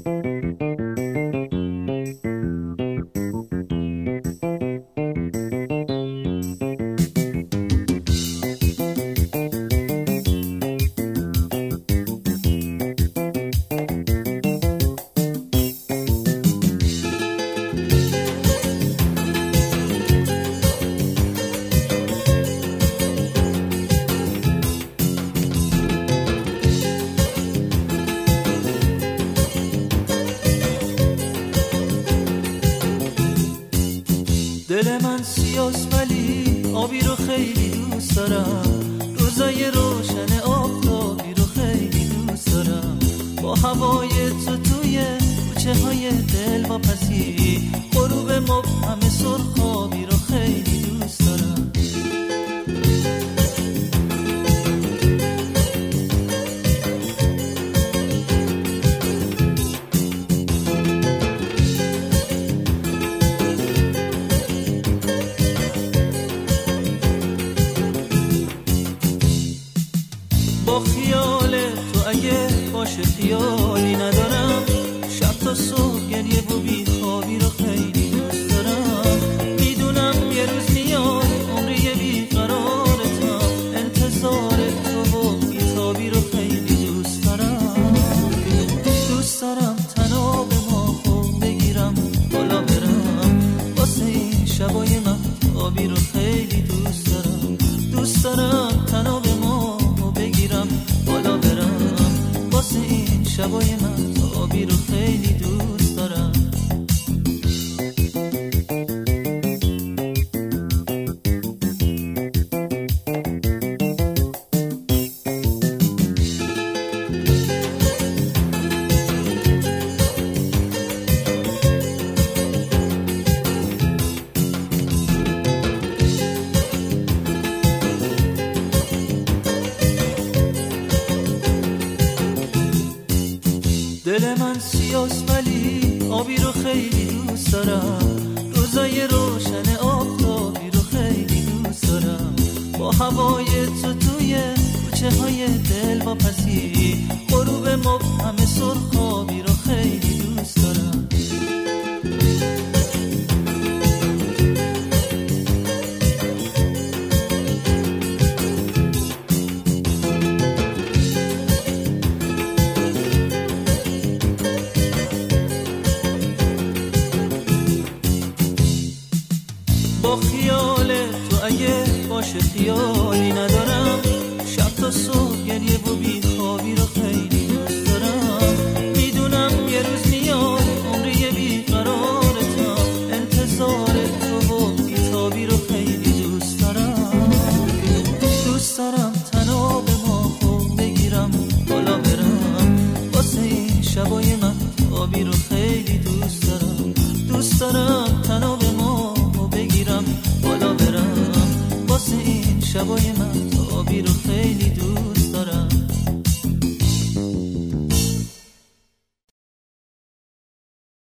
دل من سیاست ولی آبی رو خیلی دوست دارم، روزای روشن آفتابی رو خیلی دوست دارم، با هوای تو توی کوچه های دل واپسی، غروب مبهم سرخابی رو خیلی دوست دارم. با خیال تو اگه باشه خیالی ندارم، شب تا صبح گریه و بیخوابی رو خیلی دوست دارم. میدونم یه روز میاد عمری بیقرارتم، انتظار تو و بیتابی رو خیلی دوست دارم. دوست دارم تناب ماهو بگیرم بالا برم، واسه این شبای مهتابی رو خیلی دوست دارم. دوست دارم تناب بگیرم بالا برم، واسه این شبای مهتابی رو خیلی دوست دارم. دل من سیاست ولی آبی رو خیلی دوست دارم، روزای روشن آفتابی رو خیلی دوست دارم، با هوای تو توی کوچه های دل واپسی، غروب مبهم سرخابی رو خیلی دوست دارم. با خیال تو اگه باشه خیالی ندارم، شب تا صبح گریه و بیخوابی رو خیلی دوست دارم. میدونم یه روز میاد عمری بیقرارتم، انتظار تو و بیتابی رو خیلی دوست دارم. دوست دارم تناب ماهو بگیرم بالا برم، واسه این شبای مهتابی رو خیلی دوست دارم. دوست دارم تناب ماهو بگیرم بالا برم، واسه این شبای مهتابی رو خیلی دوست